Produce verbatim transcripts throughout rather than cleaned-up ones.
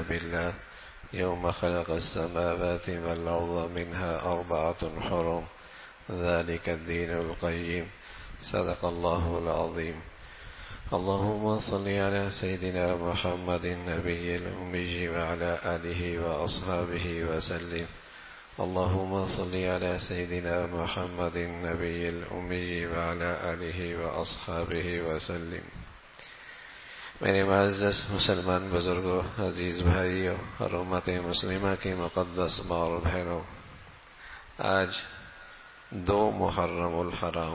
كتاب الله يوم خلق السماوات والأرض منها أربعة حرم ذلك الدين القيم صدق الله العظيم. اللهم صل على سيدنا محمد النبي الأمي وعلى آله وأصحابه وسلم. اللهم صل على سيدنا محمد النبي الأمي وعلى آله وأصحابه وسلم. میرے معزز مسلمان بزرگوں، عزیز بھائیوں اور امت مسلمہ کی مقدس ماں اور بہنوں، آج دو محرم الحرام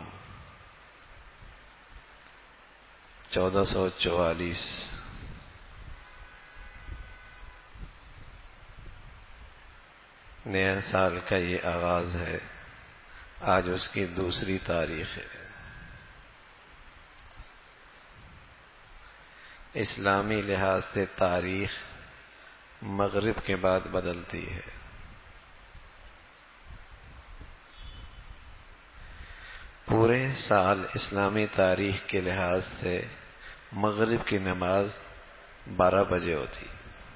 چودہ سو چوالیس نیا سال کا یہ آغاز ہے. آج اس کی دوسری تاریخ ہے. اسلامی لحاظ سے تاریخ مغرب کے بعد بدلتی ہے. پورے سال اسلامی تاریخ کے لحاظ سے مغرب کی نماز بارہ بجے ہوتی.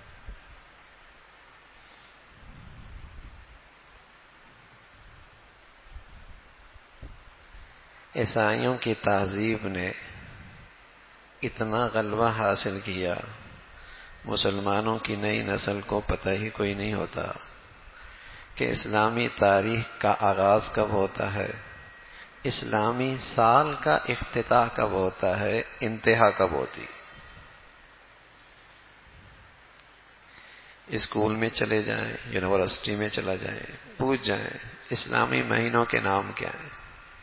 عیسائیوں کی تہذیب نے اتنا غلبہ حاصل کیا، مسلمانوں کی نئی نسل کو پتہ ہی کوئی نہیں ہوتا کہ اسلامی تاریخ کا آغاز کب ہوتا ہے، اسلامی سال کا افتتاح کب ہوتا ہے، انتہا کب ہوتی. اسکول میں چلے جائیں، یونیورسٹی میں چلا جائیں، پوچھ جائیں اسلامی مہینوں کے نام کیا ہیں.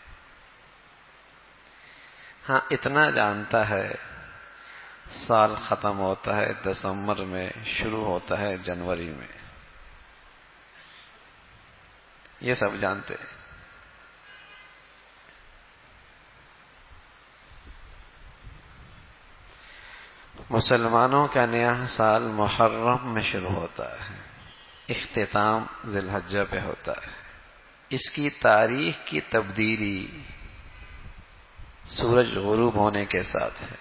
ہاں اتنا جانتا ہے سال ختم ہوتا ہے دسمبر میں، شروع ہوتا ہے جنوری میں. یہ سب جانتے ہیں. مسلمانوں کا نیا سال محرم میں شروع ہوتا ہے، اختتام ذی الحجہ پہ ہوتا ہے. اس کی تاریخ کی تبدیلی سورج غروب ہونے کے ساتھ ہے.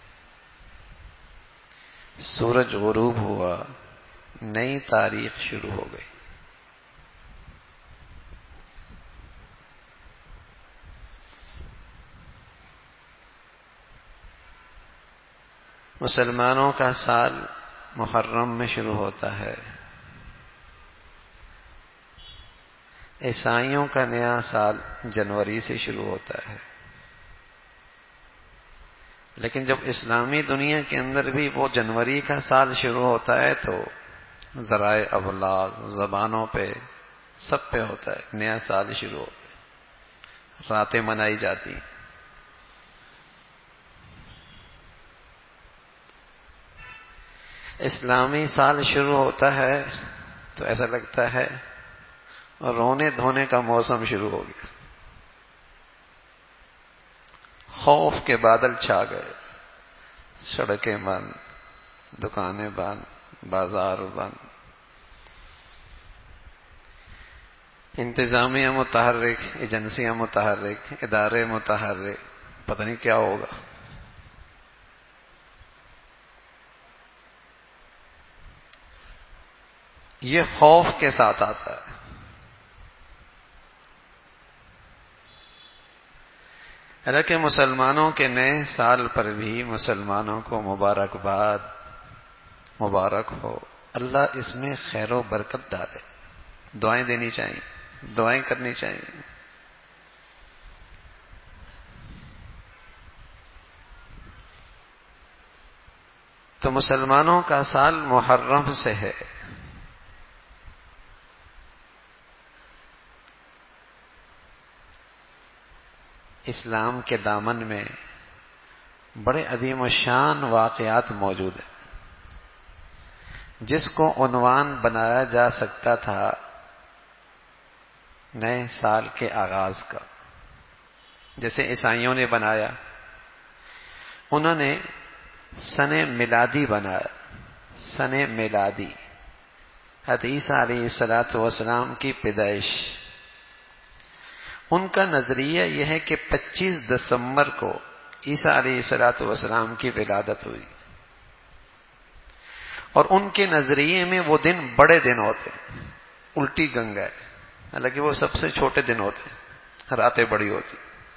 سورج غروب ہوا، نئی تاریخ شروع ہو گئی. مسلمانوں کا سال محرم میں شروع ہوتا ہے. عیسائیوں کا نیا سال جنوری سے شروع ہوتا ہے. لیکن جب اسلامی دنیا کے اندر بھی وہ جنوری کا سال شروع ہوتا ہے تو ذرائع ابلاغ، زبانوں پہ، سب پہ ہوتا ہے نیا سال شروع ہو گیا. راتیں منائی جاتی ہیں. اسلامی سال شروع ہوتا ہے تو ایسا لگتا ہے رونے دھونے کا موسم شروع ہو گیا. خوف کے بادل چھا گئے. سڑکیں بند، دکانیں بند، بازار بند. انتظامیہ متحرک، ایجنسیاں متحرک، ادارے متحرک. پتہ نہیں کیا ہوگا. یہ خوف کے ساتھ آتا ہے. حالانکہ مسلمانوں کے نئے سال پر بھی مسلمانوں کو مبارکباد، مبارک ہو، اللہ اس میں خیر و برکت ڈالے. دعائیں دینی چاہیے، دعائیں کرنی چاہیے. تو مسلمانوں کا سال محرم سے ہے. اسلام کے دامن میں بڑے عظیم الشان واقعات موجود ہیں جس کو عنوان بنایا جا سکتا تھا نئے سال کے آغاز کا. جیسے عیسائیوں نے بنایا، انہوں نے سن میلادی بنایا. سن میلادی حضرت عیسیٰ علیہ الصلوۃ والسلام کی پیدائش. ان کا نظریہ یہ ہے کہ پچیس دسمبر کو عیسیٰ علیہ الصلوۃ والسلام کی ولادت ہوئی. اور ان کے نظریے میں وہ دن بڑے دن ہوتے ہیں، الٹی گنگا ہے، حالانکہ وہ سب سے چھوٹے دن ہوتے ہیں، راتیں بڑی ہوتی،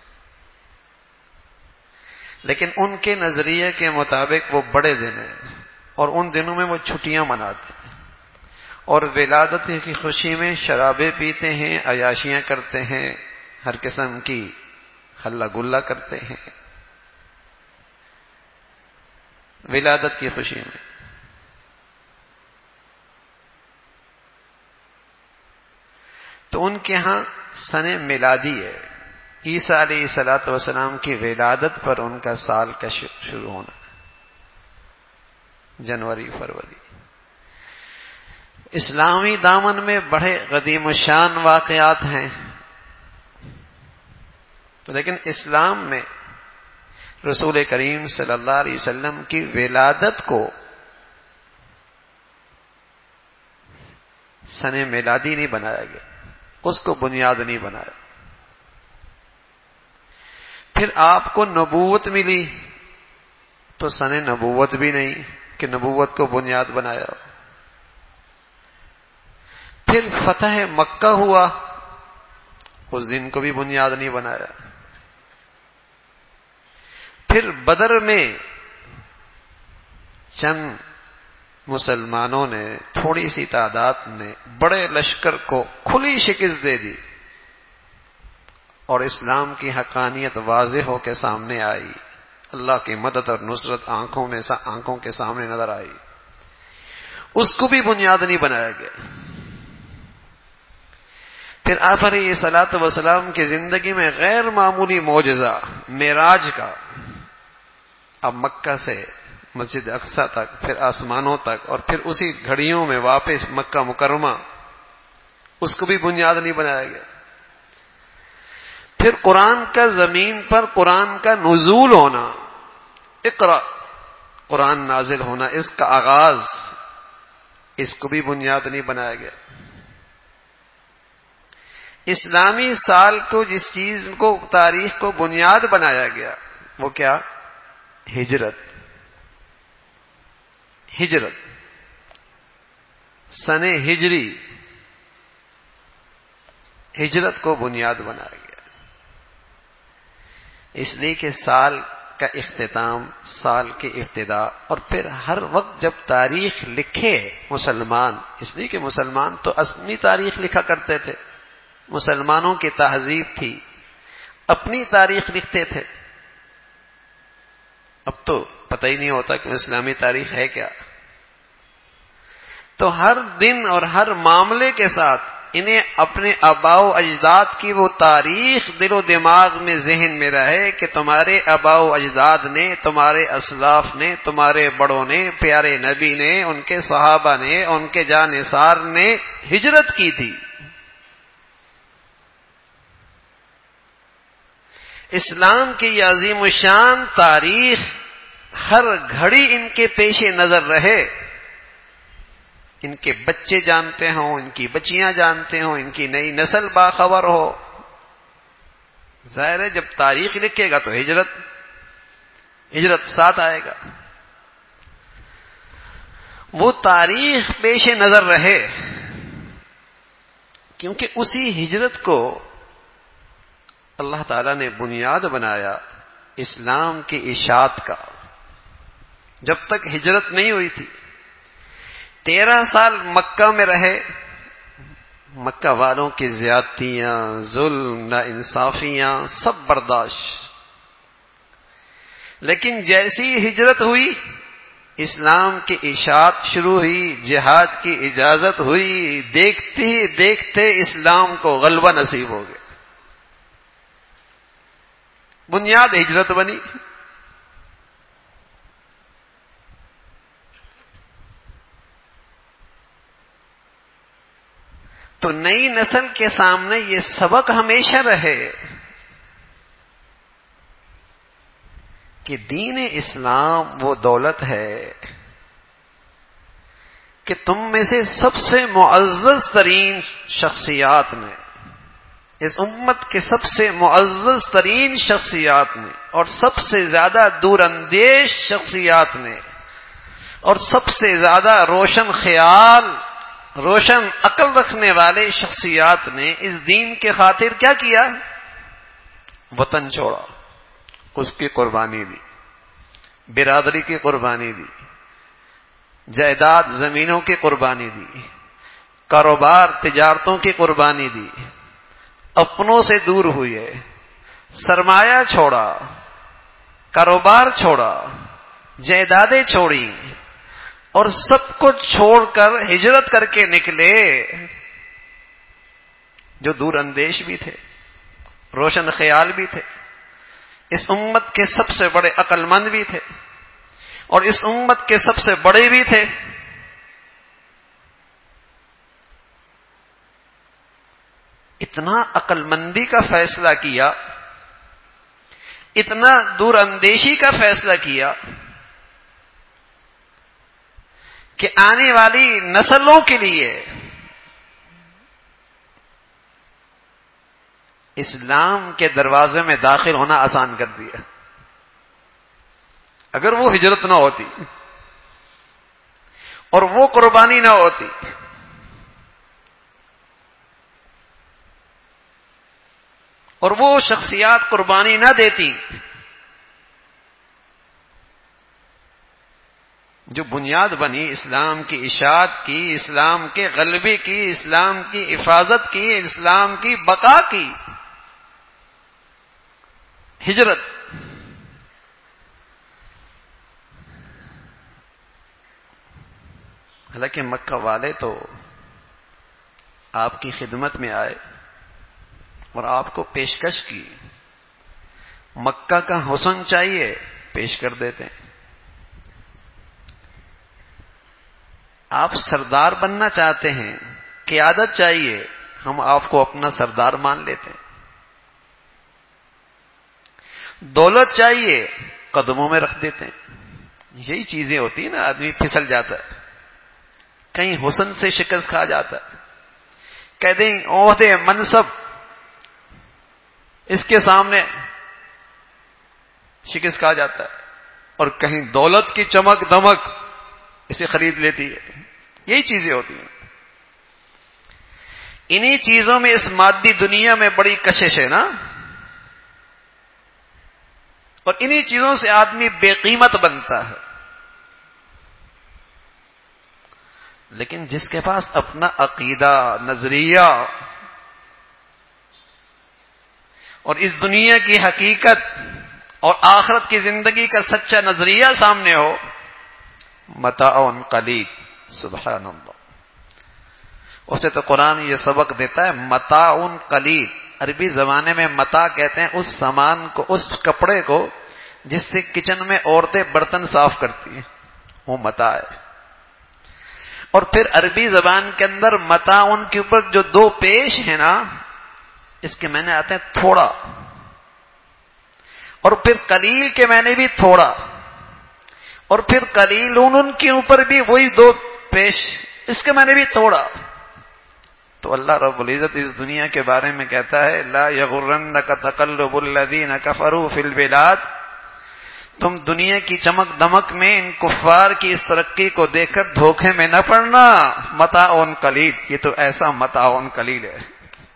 لیکن ان کے نظریے کے مطابق وہ بڑے دن ہیں، اور ان دنوں میں وہ چھٹیاں مناتے ہیں، اور ولادت کی خوشی میں شرابیں پیتے ہیں، عیاشیاں کرتے ہیں، ہر قسم کی ہلا گلا کرتے ہیں ولادت کی خوشی میں۔ تو ان کے ہاں سن میلادی ہے، عیسیٰ علیہ الصلوۃ والسلام کی ولادت پر ان کا سال کا شروع ہونا، جنوری فروری۔ اسلامی دامن میں بڑے قدیم الشان واقعات ہیں، لیکن اسلام میں رسول کریم صلی اللہ علیہ وسلم کی ولادت کو سن میلادی نہیں بنایا گیا، اس کو بنیاد نہیں بنایا۔ پھر آپ کو نبوت ملی تو سن نبوت بھی نہیں کہ نبوت کو بنیاد بنایا۔ پھر فتح مکہ ہوا، اس دن کو بھی بنیاد نہیں بنایا۔ پھر بدر میں چند مسلمانوں نے، تھوڑی سی تعداد نے بڑے لشکر کو کھلی شکست دے دی، اور اسلام کی حقانیت واضح ہو کے سامنے آئی، اللہ کی مدد اور نصرت آنکھوں میں آنکھوں کے سامنے نظر آئی، اس کو بھی بنیاد نہیں بنایا گیا۔ پھر آپ علیہ الصلوۃ والسلام کی زندگی میں غیر معمولی معجزہ معراج کا، اب مکہ سے مسجد اقصی تک، پھر آسمانوں تک، اور پھر اسی گھڑیوں میں واپس مکہ مکرمہ، اس کو بھی بنیاد نہیں بنایا گیا۔ پھر قرآن کا زمین پر قرآن کا نزول ہونا، اقرا قرآن نازل ہونا، اس کا آغاز، اس کو بھی بنیاد نہیں بنایا گیا۔ اسلامی سال کو جس چیز کو، تاریخ کو بنیاد بنایا گیا، وہ کیا؟ ہجرت۔ ہجرت سن ہجری، ہجرت کو بنیاد بنایا گیا، اس لیے کہ سال کا اختتام، سال کی ابتدا، اور پھر ہر وقت جب تاریخ لکھے مسلمان، اس لیے کہ مسلمان تو اپنی تاریخ لکھا کرتے تھے، مسلمانوں کی تہذیب تھی، اپنی تاریخ لکھتے تھے۔ اب تو پتہ ہی نہیں ہوتا کہ اسلامی تاریخ ہے کیا۔ تو ہر دن اور ہر معاملے کے ساتھ انہیں اپنے آباء و اجداد کی وہ تاریخ دل و دماغ میں، ذہن میں رہے کہ تمہارے آباء و اجداد نے، تمہارے اسلاف نے، تمہارے بڑوں نے، پیارے نبی نے، ان کے صحابہ نے، ان کے جانثار نے ہجرت کی تھی۔ اسلام کی یہ عظیم الشان تاریخ ہر گھڑی ان کے پیش نظر رہے، ان کے بچے جانتے ہوں، ان کی بچیاں جانتے ہوں، ان کی نئی نسل باخبر ہو۔ ظاہر ہے جب تاریخ لکھے گا تو ہجرت ہجرت ساتھ آئے گا، وہ تاریخ پیش نظر رہے، کیونکہ اسی ہجرت کو اللہ تعالیٰ نے بنیاد بنایا اسلام کی اشاعت کا۔ جب تک ہجرت نہیں ہوئی تھی، تیرہ سال مکہ میں رہے، مکہ والوں کی زیادتیاں، ظلم، ناانصافیاں سب برداشت، لیکن جیسی ہجرت ہوئی، اسلام کی اشاعت شروع ہوئی، جہاد کی اجازت ہوئی، دیکھتے ہی دیکھتے اسلام کو غلبہ نصیب ہو گیا، بنیاد ہجرت بنی۔ تو نئی نسل کے سامنے یہ سبق ہمیشہ رہے کہ دین اسلام وہ دولت ہے کہ تم میں سے سب سے معزز ترین شخصیات نے، اس امت کے سب سے معزز ترین شخصیات نے اور سب سے زیادہ دور اندیش شخصیات نے اور سب سے زیادہ روشن خیال، روشن عقل رکھنے والے شخصیات نے اس دین کے خاطر کیا کیا؟ وطن چھوڑا، اس کی قربانی دی، برادری کی قربانی دی، جائیداد زمینوں کی قربانی دی، کاروبار تجارتوں کی قربانی دی، اپنوں سے دور ہوئے، سرمایہ چھوڑا، کاروبار چھوڑا، جائیدادیں چھوڑی، اور سب کچھ چھوڑ کر ہجرت کر کے نکلے، جو دور اندیش بھی تھے، روشن خیال بھی تھے، اس امت کے سب سے بڑے عقل مند بھی تھے، اور اس امت کے سب سے بڑے بھی تھے۔ اتنا عقل مندی کا فیصلہ کیا، اتنا دور اندیشی کا فیصلہ کیا کہ آنے والی نسلوں کے لیے اسلام کے دروازے میں داخل ہونا آسان کر دیا۔ اگر وہ ہجرت نہ ہوتی اور وہ قربانی نہ ہوتی، اور وہ شخصیات قربانی نہ دیتی جو بنیاد بنی اسلام کی اشاعت کی، اسلام کے غلبے کی، اسلام کی حفاظت کی، اسلام کی بقا کی، ہجرت۔ حالانکہ مکہ والے تو آپ کی خدمت میں آئے اور آپ کو پیشکش کی، مکہ کا حسن چاہیے پیش کر دیتے ہیں، آپ سردار بننا چاہتے ہیں، قیادت چاہیے، ہم آپ کو اپنا سردار مان لیتے ہیں، دولت چاہیے قدموں میں رکھ دیتے ہیں۔ یہی چیزیں ہوتی ہیں نا، آدمی پھسل جاتا ہے، کہیں حسن سے شکست کھا جاتا ہے، کہہ دیں عہدے منصب، اس کے سامنے شکست کھا جاتا ہے، اور کہیں دولت کی چمک دمک اسے خرید لیتی ہے۔ یہی چیزیں ہوتی ہیں۔ انہی چیزوں میں اس مادی دنیا میں بڑی کشش ہے نا، اور انہی چیزوں سے آدمی بے قیمت بنتا ہے۔ لیکن جس کے پاس اپنا عقیدہ، نظریہ اور اس دنیا کی حقیقت اور آخرت کی زندگی کا سچا نظریہ سامنے ہو، متاع قلیل، سبحان اللہ، اسے تو قرآن یہ سبق دیتا ہے، متاع قلیل۔ عربی زمانے میں متاع کہتے ہیں اس سامان کو، اس کپڑے کو جس سے کچن میں عورتیں برتن صاف کرتی ہیں، وہ متاع ہے۔ اور پھر عربی زبان کے اندر متاع کے اوپر جو دو پیش ہیں نا، اس کے معنی آتے ہیں تھوڑا، اور پھر قلیل کے معنی بھی تھوڑا، اور پھر قلیل ان کے اوپر بھی وہی دو پیش، اس کے معنی بھی تھوڑا۔ تو اللہ رب العزت اس دنیا کے بارے میں کہتا ہے، لا یغرنک تقلب الذین کفروا فی البلاد، تم دنیا کی چمک دمک میں ان کفار کی اس ترقی کو دیکھ کر دھوکے میں نہ پڑنا، متاع قلیل، یہ تو ایسا متاع قلیل ہے۔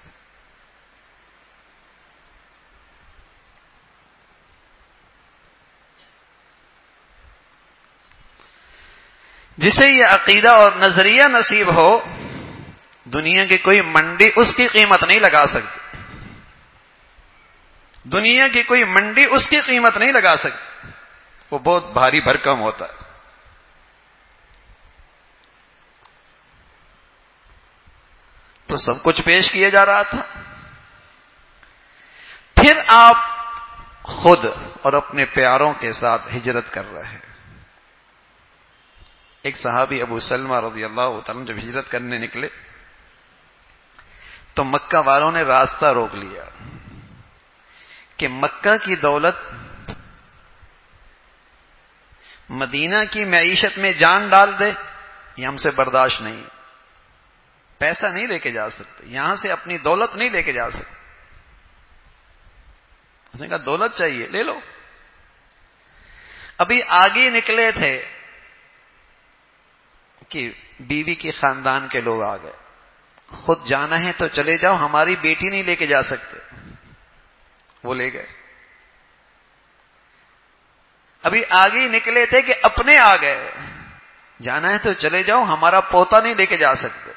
جسے یہ عقیدہ اور نظریہ نصیب ہو، دنیا کی کوئی منڈی اس کی قیمت نہیں لگا سکتی، دنیا کی کوئی منڈی اس کی قیمت نہیں لگا سکتی، وہ بہت بھاری بھرکم ہوتا ہے۔ تو سب کچھ پیش کیا جا رہا تھا، پھر آپ خود اور اپنے پیاروں کے ساتھ ہجرت کر رہے ہیں۔ ایک صحابی ابو سلمہ رضی اللہ تعالیٰ جب ہجرت کرنے نکلے تو مکہ والوں نے راستہ روک لیا کہ مکہ کی دولت مدینہ کی معیشت میں جان ڈال دے، یہ ہم سے برداشت نہیں، پیسہ نہیں لے کے جا سکتے، یہاں سے اپنی دولت نہیں لے کے جا سکتے۔ اس نے کہا دولت چاہیے، لے لو۔ ابھی آگے نکلے تھے کہ بیوی کے خاندان کے لوگ آ گئے، خود جانا ہے تو چلے جاؤ، ہماری بیٹی نہیں لے کے جا سکتے. وہ لے گئے. ابھی آگے نکلے تھے کہ اپنے آ گئے، جانا ہے تو چلے جاؤ، ہمارا پوتا نہیں لے کے جا سکتے.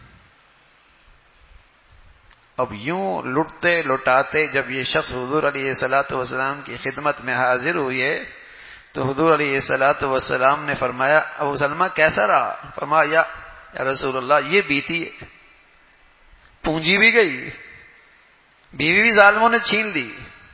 اب یوں لٹتے لٹاتے جب یہ شخص حضور علیہ الصلوۃ والسلام کی خدمت میں حاضر ہوئے تو حضور علیہ الصلوۃ والسلام نے فرمایا ابو سلمہ کیسا رہا؟ فرمایا یا, یا رسول اللہ یہ بیتی ہے، پونجی بھی گئی، بیوی بھی ظالموں نے چھین لی،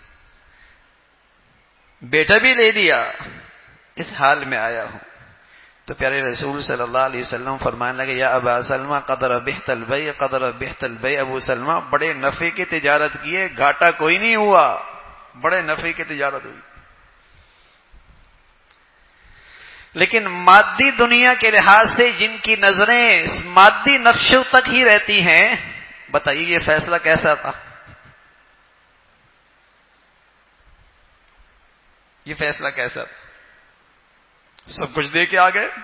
بیٹا بھی لے لیا، اس حال میں آیا ہوں. تو پیارے رسول صلی اللہ علیہ وسلم فرمانے لگے یا ابا سلمہ قد ربحت البیع قد ربحت البیع، ابو سلمہ بڑے نفع کی تجارت کیے، گھاٹا کوئی نہیں ہوا، بڑے نفع کی تجارت ہوئی. لیکن مادی دنیا کے لحاظ سے جن کی نظریں مادی نقشوں تک ہی رہتی ہیں، بتائیے یہ فیصلہ کیسا تھا؟ یہ فیصلہ کیسا تھا؟ سب کچھ دے کے آ گئے.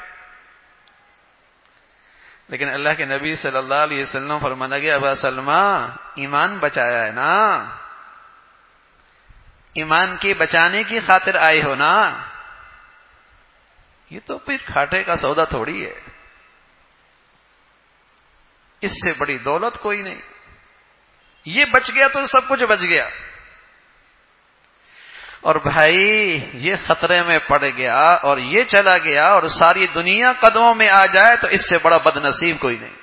لیکن اللہ کے نبی صلی اللہ علیہ وسلم فرمانا گیا ابا سلمہ ایمان بچایا ہے نا، ایمان کے بچانے کی خاطر آئے ہو نا، یہ تو پھر کھاٹے کا سودا تھوڑی ہے، اس سے بڑی دولت کوئی نہیں. یہ بچ گیا تو سب کچھ بچ گیا. اور بھائی یہ خطرے میں پڑ گیا اور یہ چلا گیا اور ساری دنیا قدموں میں آ جائے تو اس سے بڑا بد نصیب کوئی نہیں.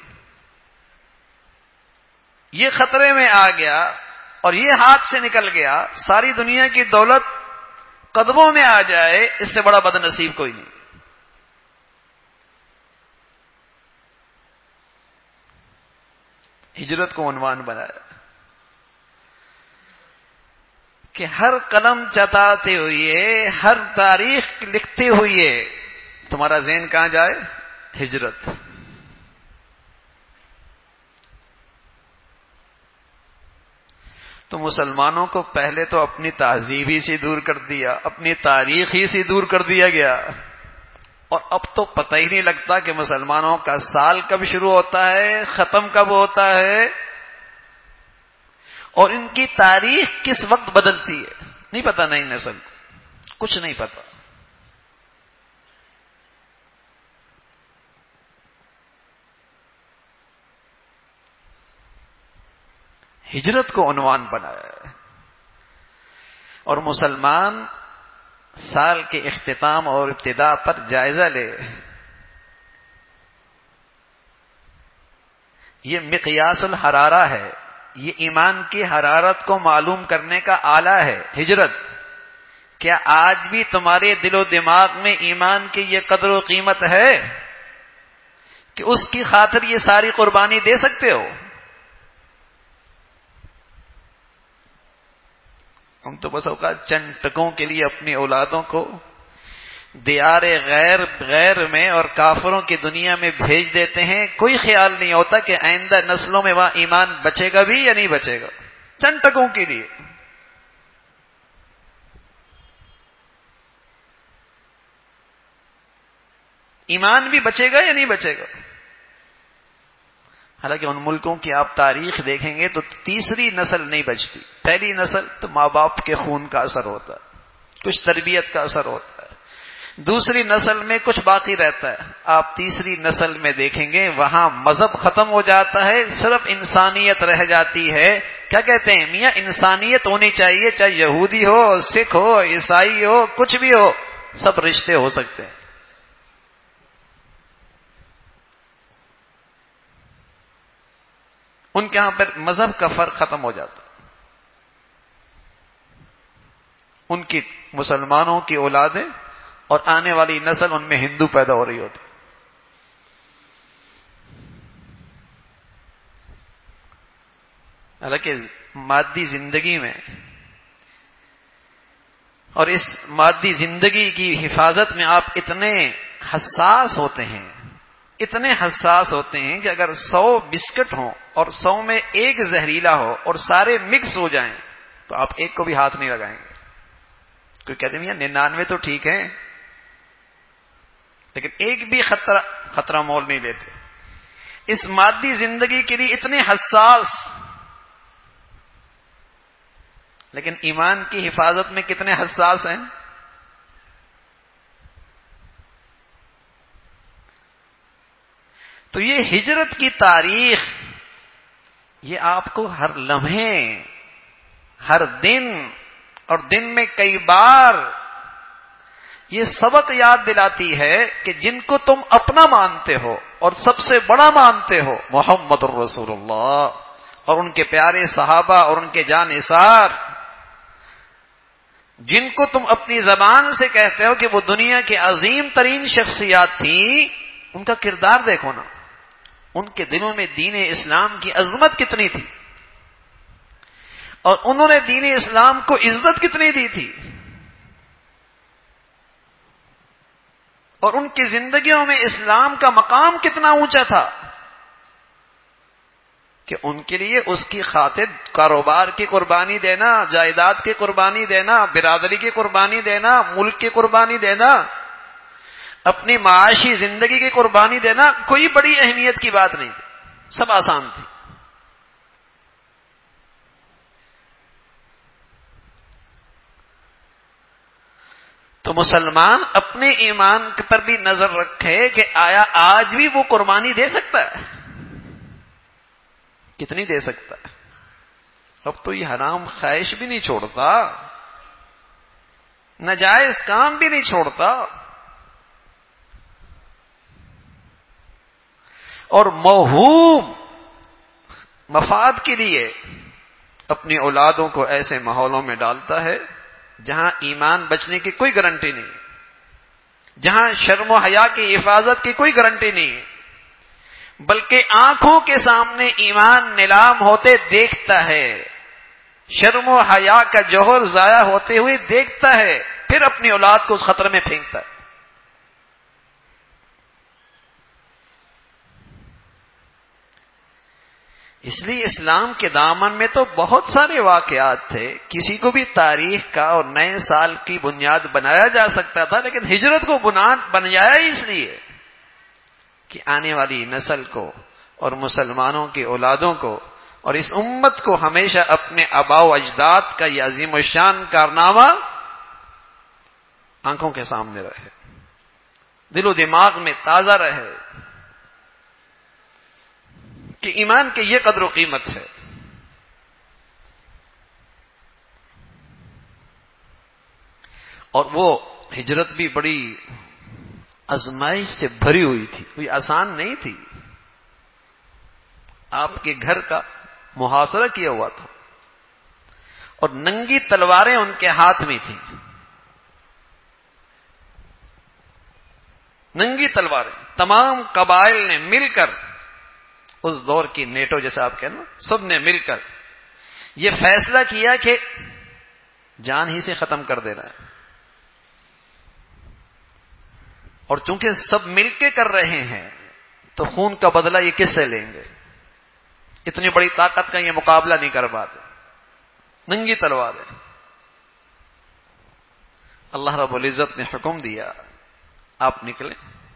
یہ خطرے میں آ گیا اور یہ ہاتھ سے نکل گیا، ساری دنیا کی دولت قدموں میں آ جائے، اس سے بڑا بد نصیب کوئی نہیں. ہجرت کو عنوان بنایا کہ ہر قلم چتاتے ہوئے، ہر تاریخ لکھتے ہوئے تمہارا ذہن کہاں جائے؟ ہجرت. تو مسلمانوں کو پہلے تو اپنی تہذیب ہی سے دور کر دیا، اپنی تاریخ ہی سے دور کر دیا گیا، اور اب تو پتہ ہی نہیں لگتا کہ مسلمانوں کا سال کب شروع ہوتا ہے، ختم کب ہوتا ہے، اور ان کی تاریخ کس وقت بدلتی ہے نہیں پتہ. نئی نسل کچھ نہیں پتہ. ہجرت کو عنوان بنایا ہے. اور مسلمان سال کے اختتام اور ابتدا پر جائزہ لے. یہ مقیاس الحرارہ ہے، یہ ایمان کی حرارت کو معلوم کرنے کا آلہ ہے ہجرت. کیا آج بھی تمہارے دل و دماغ میں ایمان کی یہ قدر و قیمت ہے کہ اس کی خاطر یہ ساری قربانی دے سکتے ہو؟ ہم تو بس اوقات چند ٹکوں کے لیے اپنی اولادوں کو دیار غیر غیر میں اور کافروں کی دنیا میں بھیج دیتے ہیں، کوئی خیال نہیں ہوتا کہ آئندہ نسلوں میں وہاں ایمان بچے گا بھی یا نہیں بچے گا. چند ٹکوں کے لیے ایمان بھی بچے گا یا نہیں بچے گا؟ حالانکہ ان ملکوں کی آپ تاریخ دیکھیں گے تو تیسری نسل نہیں بچتی. پہلی نسل تو ماں باپ کے خون کا اثر ہوتا ہے، کچھ تربیت کا اثر ہوتا ہے، دوسری نسل میں کچھ باقی رہتا ہے. آپ تیسری نسل میں دیکھیں گے وہاں مذہب ختم ہو جاتا ہے، صرف انسانیت رہ جاتی ہے. کیا کہتے ہیں میاں؟ انسانیت ہونی چاہیے، چاہے یہودی ہو، سکھ ہو، عیسائی ہو، کچھ بھی ہو، سب رشتے ہو سکتے ہیں. ان کے ہاں پر مذہب کا فرق ختم ہو جاتا. ان کی مسلمانوں کی اولادیں اور آنے والی نسل ان میں ہندو پیدا ہو رہی ہوتی. حالانکہ مادی زندگی میں اور اس مادی زندگی کی حفاظت میں آپ اتنے حساس ہوتے ہیں، اتنے حساس ہوتے ہیں کہ اگر سو بسکٹ ہوں اور سو میں ایک زہریلا ہو اور سارے مکس ہو جائیں تو آپ ایک کو بھی ہاتھ نہیں لگائیں گے. کوئی کہتے ہیں ننانوے تو ٹھیک ہے، لیکن ایک بھی خطرہ خطرہ مول نہیں لیتے. اس مادی زندگی کے لیے اتنے حساس، لیکن ایمان کی حفاظت میں کتنے حساس ہیں. تو یہ ہجرت کی تاریخ، یہ آپ کو ہر لمحے، ہر دن اور دن میں کئی بار یہ سبق یاد دلاتی ہے کہ جن کو تم اپنا مانتے ہو اور سب سے بڑا مانتے ہو، محمد الرسول اللہ اور ان کے پیارے صحابہ اور ان کے جان نثار، جن کو تم اپنی زبان سے کہتے ہو کہ وہ دنیا کی عظیم ترین شخصیات تھیں، ان کا کردار دیکھو نا. ان کے دلوں میں دین اسلام کی عظمت کتنی تھی، اور انہوں نے دین اسلام کو عزت کتنی دی تھی، اور ان کی زندگیوں میں اسلام کا مقام کتنا اونچا تھا کہ ان کے لیے اس کی خاطر کاروبار کی قربانی دینا، جائیداد کی قربانی دینا، برادری کی قربانی دینا، ملک کی قربانی دینا، اپنی معاشی زندگی کی قربانی دینا کوئی بڑی اہمیت کی بات نہیں تھی، سب آسان تھی. تو مسلمان اپنے ایمان پر بھی نظر رکھے کہ آیا آج بھی وہ قربانی دے سکتا ہے؟ کتنی دے سکتا ہے؟ اب تو یہ حرام خواہش بھی نہیں چھوڑتا، ناجائز کام بھی نہیں چھوڑتا، اور موہوم مفاد کے لیے اپنی اولادوں کو ایسے ماحولوں میں ڈالتا ہے جہاں ایمان بچنے کی کوئی گارنٹی نہیں، جہاں شرم و حیا کی حفاظت کی کوئی گارنٹی نہیں، بلکہ آنکھوں کے سامنے ایمان نیلام ہوتے دیکھتا ہے، شرم و حیا کا جوہر ضائع ہوتے ہوئے دیکھتا ہے، پھر اپنی اولاد کو اس خطرے میں پھینکتا ہے. اس لیے اسلام کے دامن میں تو بہت سارے واقعات تھے، کسی کو بھی تاریخ کا اور نئے سال کی بنیاد بنایا جا سکتا تھا، لیکن ہجرت کو بنیاد بنایا اس لیے کہ آنے والی نسل کو اور مسلمانوں کی اولادوں کو اور اس امت کو ہمیشہ اپنے آباء و اجداد کا یہ عظیم الشان کارنامہ آنکھوں کے سامنے رہے، دل و دماغ میں تازہ رہے کہ ایمان کی یہ قدر و قیمت ہے. اور وہ ہجرت بھی بڑی آزمائش سے بھری ہوئی تھی، کوئی آسان نہیں تھی. آپ کے گھر کا محاصرہ کیا ہوا تھا اور ننگی تلواریں ان کے ہاتھ میں تھیں، ننگی تلواریں. تمام قبائل نے مل کر، اس دور کی نیٹو جیسے آپ کہنا، سب نے مل کر یہ فیصلہ کیا کہ جان ہی سے ختم کر دینا ہے. اور چونکہ سب مل کے کر رہے ہیں تو خون کا بدلہ یہ کس سے لیں گے؟ اتنی بڑی طاقت کا یہ مقابلہ نہیں کر پاتے. ننگی تلوار ہے. اللہ رب العزت نے حکم دیا آپ نکلیں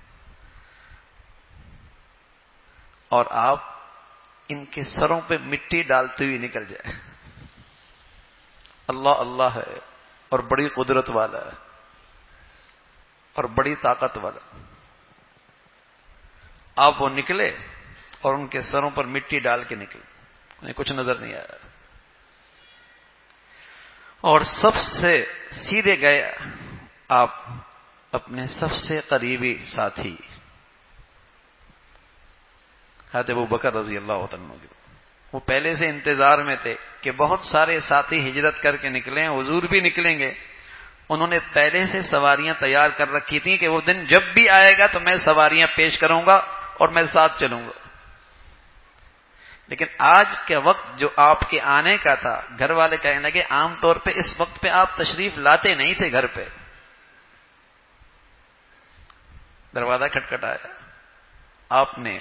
اور آپ ان کے سروں پہ مٹی ڈالتے ہوئے نکل جائے. اللہ اللہ ہے اور بڑی قدرت والا ہے اور بڑی طاقت والا. آپ وہ نکلے اور ان کے سروں پر مٹی ڈال کے نکلے، انہیں کچھ نظر نہیں آیا، اور سب سے سیدھے گئے آپ اپنے سب سے قریبی ساتھی حضرت ابو بکر رضی اللہ عنہ کے. وہ پہلے سے انتظار میں تھے کہ بہت سارے ساتھی ہجرت کر کے نکلے ہیں، حضور بھی نکلیں گے. انہوں نے پہلے سے سواریاں تیار کر رکھی تھیں کہ وہ دن جب بھی آئے گا تو میں سواریاں پیش کروں گا اور میں ساتھ چلوں گا. لیکن آج کے وقت جو آپ کے آنے کا تھا، گھر والے کہنے لگے عام طور پہ اس وقت پہ آپ تشریف لاتے نہیں تھے گھر پہ. دروازہ کھٹکھٹایا، آپ نے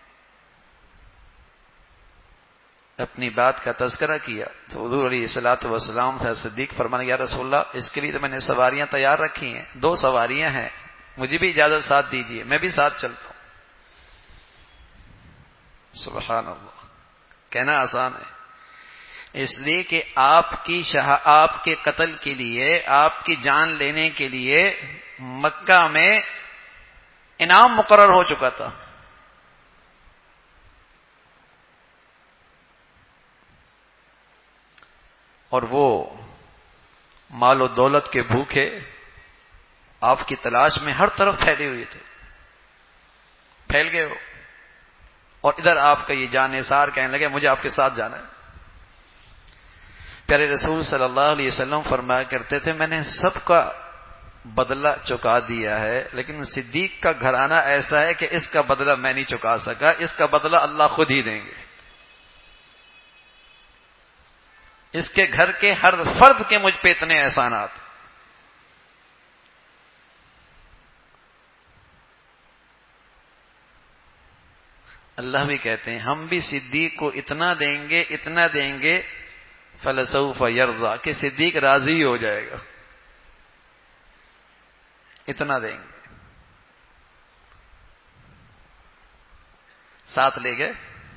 اپنی بات کا تذکرہ کیا تو حضور علیہ الصلوۃ والسلام سے صدیق فرمانے یا رسول اللہ، اس کے لیے تو میں نے سواریاں تیار رکھی ہیں، دو سواریاں ہیں، مجھے بھی اجازت ساتھ دیجیے، میں بھی ساتھ چلتا ہوں۔ سبحان اللہ، کہنا آسان ہے، اس لیے کہ آپ کی شاہ آپ کے قتل کے لیے، آپ کی جان لینے کے لیے مکہ میں انعام مقرر ہو چکا تھا۔ اور وہ مال و دولت کے بھوکے آپ کی تلاش میں ہر طرف پھیلے ہوئے تھے، پھیل گئے ہو، اور ادھر آپ کا یہ جانثار کہنے لگے مجھے آپ کے ساتھ جانا ہے۔ پیارے رسول صلی اللہ علیہ وسلم فرمایا کرتے تھے میں نے سب کا بدلہ چکا دیا ہے، لیکن صدیق کا گھرانہ ایسا ہے کہ اس کا بدلہ میں نہیں چکا سکا، اس کا بدلہ اللہ خود ہی دیں گے۔ اس کے گھر کے ہر فرد کے مجھ پہ اتنے احسانات۔ اللہ بھی کہتے ہیں ہم بھی صدیق کو اتنا دیں گے اتنا دیں گے فلسوف یرضا، کہ صدیق راضی ہو جائے گا، اتنا دیں گے۔ ساتھ لے گئے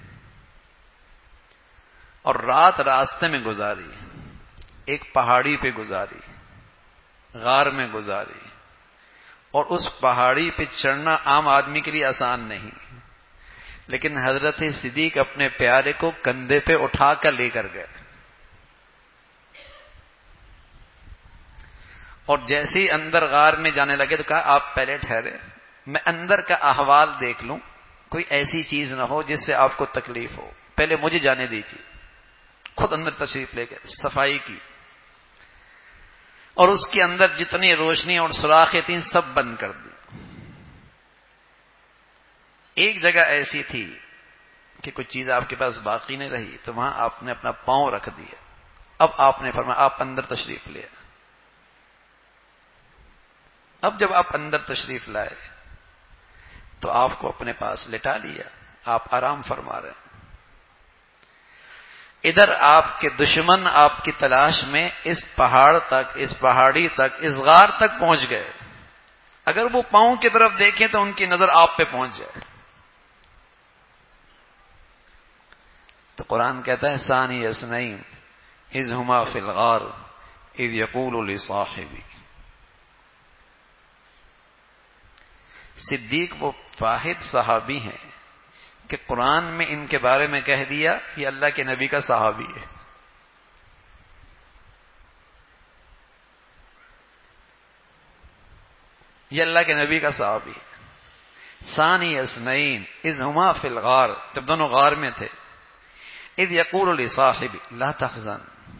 اور رات راستے میں گزاری، ایک پہاڑی پہ گزاری، غار میں گزاری، اور اس پہاڑی پہ چڑھنا عام آدمی کے لیے آسان نہیں، لیکن حضرت صدیق اپنے پیارے کو کندھے پہ اٹھا کر لے کر گئے، اور جیسے ہی اندر غار میں جانے لگے تو کہا آپ پہلے ٹھہرے، میں اندر کا احوال دیکھ لوں، کوئی ایسی چیز نہ ہو جس سے آپ کو تکلیف ہو، پہلے مجھے جانے دیجیے۔ خود اندر تشریف لے گئے، صفائی کی، اور اس کے اندر جتنی روشنی اور سوراخیں تھیں سب بند کر دی۔ ایک جگہ ایسی تھی کہ کچھ چیز آپ کے پاس باقی نہیں رہی، تو وہاں آپ نے اپنا پاؤں رکھ دیا۔ اب آپ نے فرمایا آپ اندر تشریف لے۔ اب جب آپ اندر تشریف لائے تو آپ کو اپنے پاس لٹا لیا، آپ آرام فرما رہے ہیں۔ ادھر آپ کے دشمن آپ کی تلاش میں اس پہاڑ تک، اس پہاڑی تک، اس غار تک پہنچ گئے، اگر وہ پاؤں کی طرف دیکھیں تو ان کی نظر آپ پہ پہنچ جائے۔ تو قرآن کہتا ہے ثانی اثنین اذ ہما فی الغار اذ یقول لصاحبہ۔ صدیق وہ واحد صحابی ہیں کہ قرآن میں ان کے بارے میں کہہ دیا یہ اللہ کے نبی کا صحابی ہے۔ یہ اللہ کے نبی کا صحابی ہے۔ ثانی اثنین اذ ہما فی الغار، جب دونوں غار میں تھے، اذ یقول لصاحبہ لا تحزن،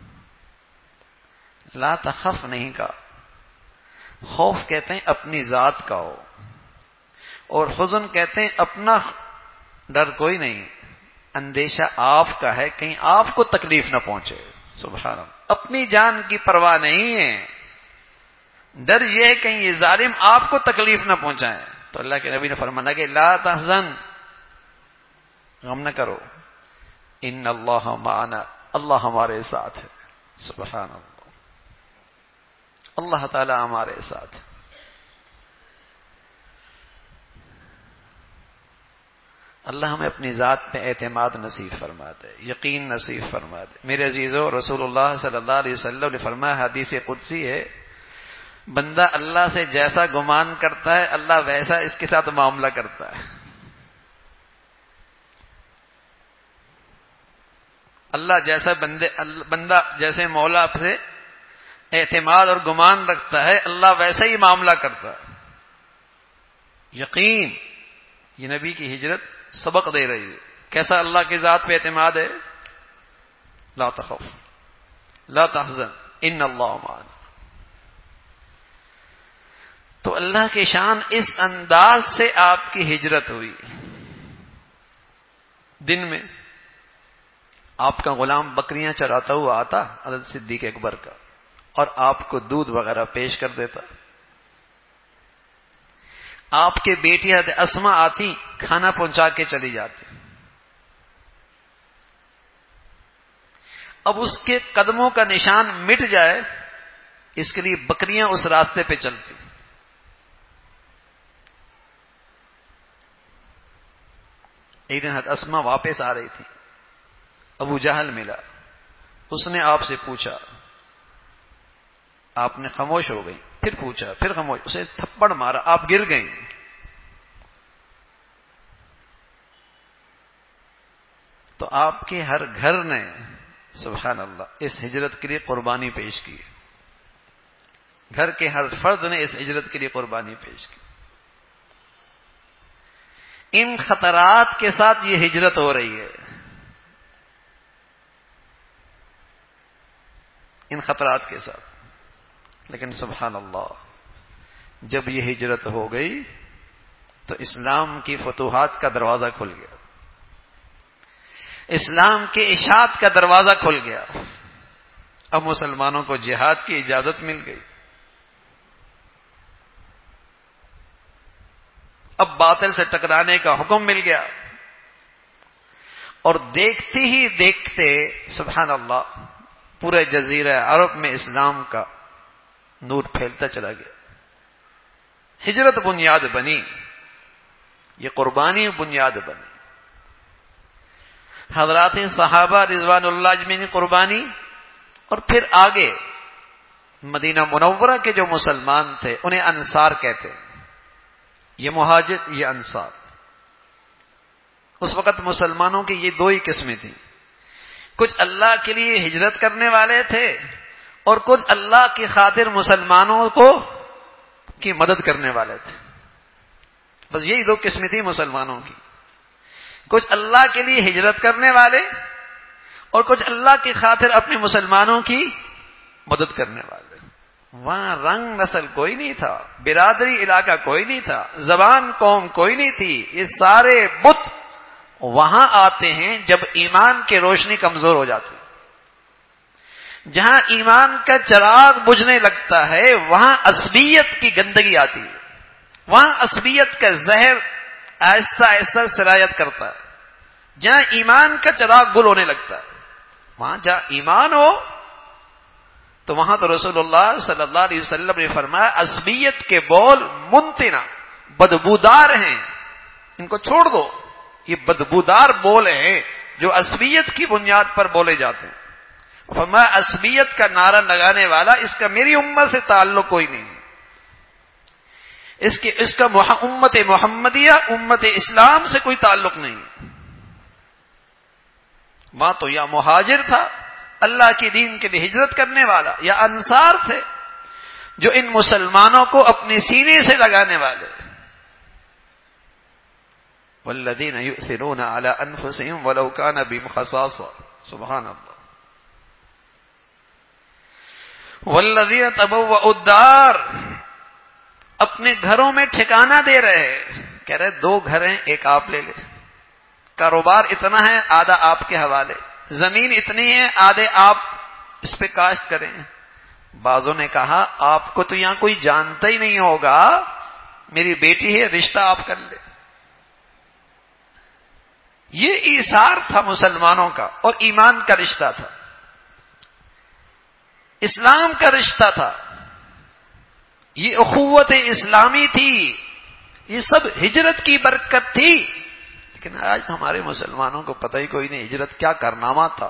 لا تخف نہیں کہا، خوف کہتے ہیں اپنی ذات کا ہو، اور حزن کہتے ہیں اپنا ڈر کوئی نہیں، اندیشہ آپ کا ہے کہیں آپ کو تکلیف نہ پہنچے۔ سبحان اللہ، اپنی جان کی پرواہ نہیں ہے، ڈر یہ ہے کہیں یہ ظالم آپ کو تکلیف نہ پہنچائے۔ تو اللہ کے نبی نے فرمایا کہ لا تحزن، غم نہ کرو، ان اللہ معنا، اللہ ہمارے ساتھ ہے۔ سبحان اللہ، اللہ تعالی ہمارے ساتھ ہے۔ اللہ ہمیں اپنی ذات پہ اعتماد نصیب فرما دے، یقین نصیب فرما دے۔ میرے عزیزو، رسول اللہ صلی اللہ علیہ وسلم نے فرمایا، حدیث قدسی ہے، بندہ اللہ سے جیسا گمان کرتا ہے اللہ ویسا اس کے ساتھ معاملہ کرتا ہے۔ اللہ جیسا بندے بندہ جیسے مولا سے اعتماد اور گمان رکھتا ہے اللہ ویسا ہی معاملہ کرتا ہے۔ یقین، یہ نبی کی ہجرت سبق دے رہی ہے، کیسا اللہ کی ذات پہ اعتماد ہے۔ لا تخف لا تحزن ان اللہ معنا۔ تو اللہ کی شان اس انداز سے آپ کی ہجرت ہوئی۔ دن میں آپ کا غلام بکریاں چراتا ہوا آتا حضرت صدیق اکبر کا، اور آپ کو دودھ وغیرہ پیش کر دیتا۔ آپ کے بیٹی حضرت اسما آتی، کھانا پہنچا کے چلی جاتی۔ اب اس کے قدموں کا نشان مٹ جائے اس کے لیے بکریاں اس راستے پہ چلتی۔ ایک دن حضرت اسما واپس آ رہی تھی، ابو جہل ملا، اس نے آپ سے پوچھا، آپ نے خاموش ہو گئی، پھر پوچھا، پھر خاموش، اسے تھپڑ مارا، آپ گر گئیں۔ تو آپ کے ہر گھر نے سبحان اللہ اس ہجرت کے لیے قربانی پیش کی، گھر کے ہر فرد نے اس ہجرت کے لیے قربانی پیش کی۔ ان خطرات کے ساتھ یہ ہجرت ہو رہی ہے، ان خطرات کے ساتھ، لیکن سبحان اللہ جب یہ ہجرت ہو گئی تو اسلام کی فتوحات کا دروازہ کھل گیا، اسلام کے اشاعت کا دروازہ کھل گیا، اب مسلمانوں کو جہاد کی اجازت مل گئی، اب باطل سے ٹکرانے کا حکم مل گیا، اور دیکھتے ہی دیکھتے سبحان اللہ پورے جزیرہ عرب میں اسلام کا نور پھیلتا چلا گیا۔ ہجرت بنیاد بنی، یہ قربانی بنیاد بنی، حضرات صحابہ رضوان اللہ اجمعین قربانی، اور پھر آگے مدینہ منورہ کے جو مسلمان تھے انہیں انصار کہتے ہیں، یہ مہاجر یہ انصار۔ اس وقت مسلمانوں کی یہ دو ہی قسمیں تھیں، کچھ اللہ کے لیے ہجرت کرنے والے تھے اور کچھ اللہ کی خاطر مسلمانوں کو کی مدد کرنے والے تھے، بس یہی دو قسمیں تھیں مسلمانوں کی، کچھ اللہ کے لیے ہجرت کرنے والے اور کچھ اللہ کی خاطر اپنے مسلمانوں کی مدد کرنے والے۔ وہاں رنگ نسل کوئی نہیں تھا، برادری علاقہ کوئی نہیں تھا، زبان قوم کوئی نہیں تھی، یہ سارے بت وہاں آتے ہیں جب ایمان کی روشنی کمزور ہو جاتی، جہاں ایمان کا چراغ بجھنے لگتا ہے وہاں عصبیت کی گندگی آتی ہے، وہاں عصبیت کا زہر آہستہ آہستہ سرایت کرتا ہے، جہاں ایمان کا چراغ گل ہونے لگتا ہے، وہاں جہاں ایمان ہو تو وہاں تو رسول اللہ صلی اللہ علیہ وسلم نے فرمایا عصبیت کے بول منتنا بدبودار ہیں، ان کو چھوڑ دو، یہ بدبودار بول ہیں جو عصبیت کی بنیاد پر بولے جاتے ہیں۔ فرمایا عصبیت کا نعرہ لگانے والا اس کا میری امت سے تعلق کوئی نہیں، اس کے اس کا امت محمدیہ امت اسلام سے کوئی تعلق نہیں۔ وہاں تو یا مہاجر تھا اللہ کی دین کے لیے ہجرت کرنے والا، یا انصار تھے جو ان مسلمانوں کو اپنے سینے سے لگانے والے۔ والذین یؤثرون علی انفسهم ولو کان بهم خصاصہ، سبحان اللہ۔ والذین تبوؤا الدار، اپنے گھروں میں ٹھکانہ دے رہے، کہہ رہے دو گھر ہیں ایک آپ لے لے، کاروبار اتنا ہے آدھا آپ کے حوالے، زمین اتنی ہے آدھے آپ اس پہ کاشت کریں۔ بعضوں نے کہا آپ کو تو یہاں کوئی جانتا ہی نہیں ہوگا، میری بیٹی ہے رشتہ آپ کر لے۔ یہ ایثار تھا مسلمانوں کا، اور ایمان کا رشتہ تھا، اسلام کا رشتہ تھا، یہ اخوت اسلامی تھی، یہ سب ہجرت کی برکت تھی۔ لیکن آج ہمارے مسلمانوں کو پتہ ہی کوئی نہیں ہجرت کیا کارنامہ تھا،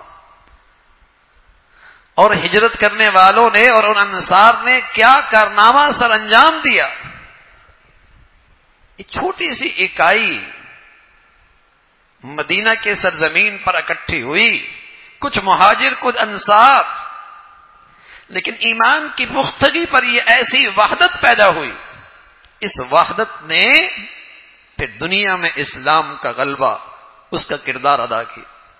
اور ہجرت کرنے والوں نے اور ان انصار نے کیا کارنامہ سر انجام دیا۔ یہ چھوٹی سی اکائی مدینہ کے سرزمین پر اکٹھی ہوئی، کچھ مہاجر کچھ انصار، لیکن ایمان کی پختگی پر یہ ایسی وحدت پیدا ہوئی، اس وحدت نے پھر دنیا میں اسلام کا غلبہ اس کا کردار ادا کیا۔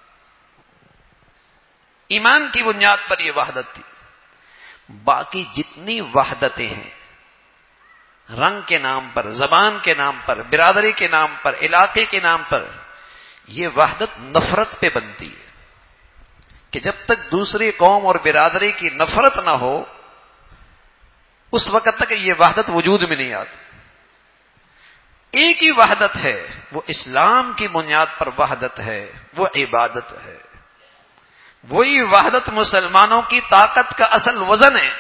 ایمان کی بنیاد پر یہ وحدت تھی۔ باقی جتنی وحدتیں ہیں رنگ کے نام پر، زبان کے نام پر، برادری کے نام پر، علاقے کے نام پر، یہ وحدت نفرت پہ بنتی ہے کہ جب تک دوسری قوم اور برادری کی نفرت نہ ہو اس وقت تک یہ وحدت وجود میں نہیں آتی۔ ایک ہی وحدت ہے، وہ اسلام کی بنیاد پر وحدت ہے، وہ عبادت ہے، وہی وحدت مسلمانوں کی طاقت کا اصل وزن ہے،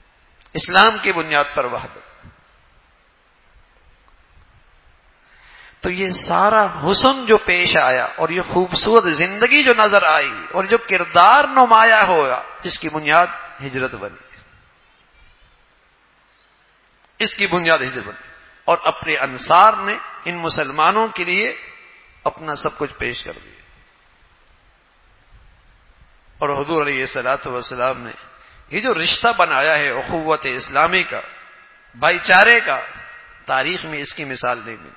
اسلام کی بنیاد پر وحدت۔ تو یہ سارا حسن جو پیش آیا اور یہ خوبصورت زندگی جو نظر آئی اور جو کردار نمایاں ہوا، اس کی بنیاد ہجرت بنی، اس کی بنیاد ہجرت بنی، اور اپنے انصار نے ان مسلمانوں کے لیے اپنا سب کچھ پیش کر دیا، اور حضور علیہ الصلوۃ والسلام نے یہ جو رشتہ بنایا ہے اخوت اسلامی کا، بھائی چارے کا، تاریخ میں اس کی مثال نہیں ملی،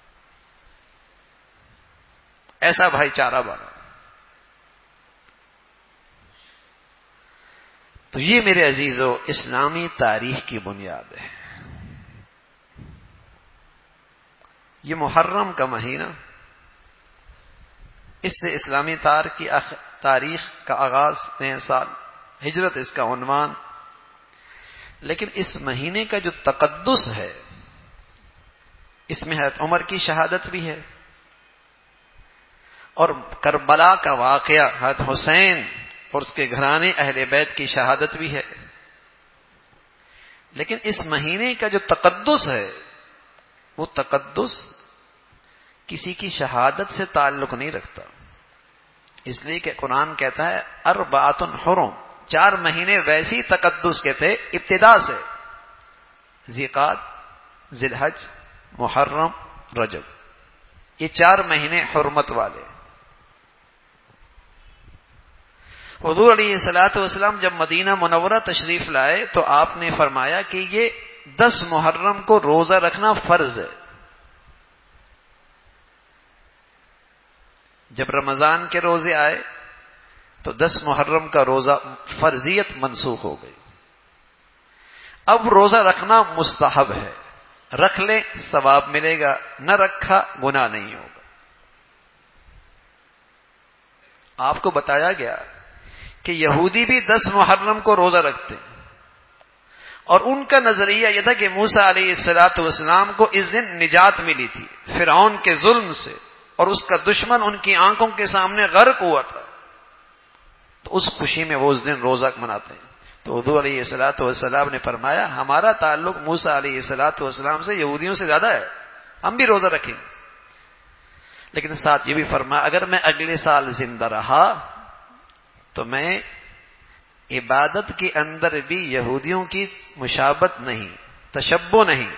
ایسا بھائی چارہ بنا۔ تو یہ میرے عزیزو اسلامی تاریخ کی بنیاد ہے۔ یہ محرم کا مہینہ، اس سے اسلامی تاریخ کا آغاز، نیا سال، ہجرت اس کا عنوان، لیکن اس مہینے کا جو تقدس ہے، اس میں حضرت عمر کی شہادت بھی ہے، اور کربلا کا واقعہ حضرت حسین اور اس کے گھرانے اہل بیت کی شہادت بھی ہے، لیکن اس مہینے کا جو تقدس ہے وہ تقدس کسی کی شہادت سے تعلق نہیں رکھتا، اس لیے کہ قرآن کہتا ہے اربعۃ حرم، چار مہینے ویسی تقدس کے تھے ابتدا سے، ذی-قعدہ، ذی الحج، محرم، رجب، یہ چار مہینے حرمت والے۔ حضور علیہ الصلوۃ والسلام جب مدینہ منورہ تشریف لائے تو آپ نے فرمایا کہ یہ دس محرم کو روزہ رکھنا فرض ہے۔ جب رمضان کے روزے آئے تو دس محرم کا روزہ فرضیت منسوخ ہو گئی، اب روزہ رکھنا مستحب ہے، رکھ لیں ثواب ملے گا، نہ رکھا گناہ نہیں ہوگا۔ آپ کو بتایا گیا کہ یہودی بھی دس محرم کو روزہ رکھتے ہیں، اور ان کا نظریہ یہ تھا کہ موسیٰ علیہ الصلوۃ والسلام کو اس دن نجات ملی تھی فرعون کے ظلم سے، اور اس کا دشمن ان کی آنکھوں کے سامنے غرق ہوا تھا، تو اس خوشی میں وہ اس دن روزہ مناتے ہیں۔ تو حضور علیہ الصلوۃ والسلام نے فرمایا ہمارا تعلق موسیٰ علیہ الصلوۃ والسلام سے یہودیوں سے زیادہ ہے، ہم بھی روزہ رکھیں گے، لیکن ساتھ یہ بھی فرمایا اگر میں اگلے سال زندہ رہا تو میں عبادت کے اندر بھی یہودیوں کی مشابہت نہیں، تشبہ نہیں،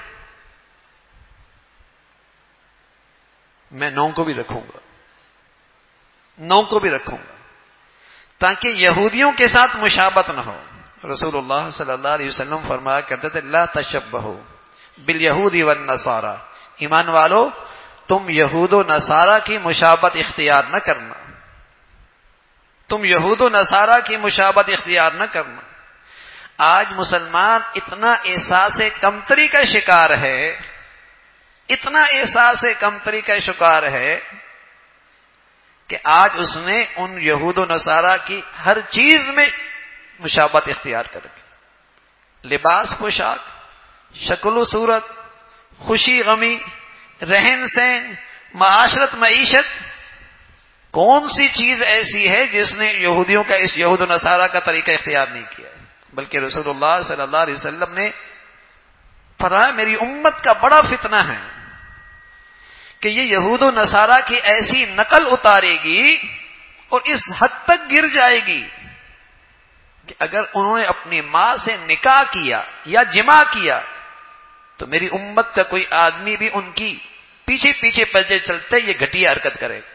میں نو کو بھی رکھوں گا، نو کو بھی رکھوں گا تاکہ یہودیوں کے ساتھ مشابہت نہ ہو۔ رسول اللہ صلی اللہ علیہ وسلم فرمایا کرتے تھے لا تشبہوا بالیہود والنصارى، ایمان والو تم یہود و نصارہ کی مشابہت اختیار نہ کرنا، تم یہود و نصارہ کی مشابہت اختیار نہ کرنا۔ آج مسلمان اتنا احساس کمتری کا شکار ہے، اتنا احساس کمتری کا شکار ہے کہ آج اس نے ان یہود و نصارہ کی ہر چیز میں مشابہت اختیار کر کے، لباس، پوشاک، شکل و صورت، خوشی غمی، رہن سہن، معاشرت، معیشت، کون سی چیز ایسی ہے جس نے یہودیوں کا اس یہود و نصارہ کا طریقہ اختیار نہیں کیا ہے؟ بلکہ رسول اللہ صلی اللہ علیہ وسلم نے فرمایا میری امت کا بڑا فتنہ ہے کہ یہ یہود و نصارہ کی ایسی نقل اتارے گی اور اس حد تک گر جائے گی کہ اگر انہوں نے اپنی ماں سے نکاح کیا یا جماع کیا تو میری امت کا کوئی آدمی بھی ان کی پیچھے پیچھے پلے چلتے یہ گھٹیا حرکت کرے گا،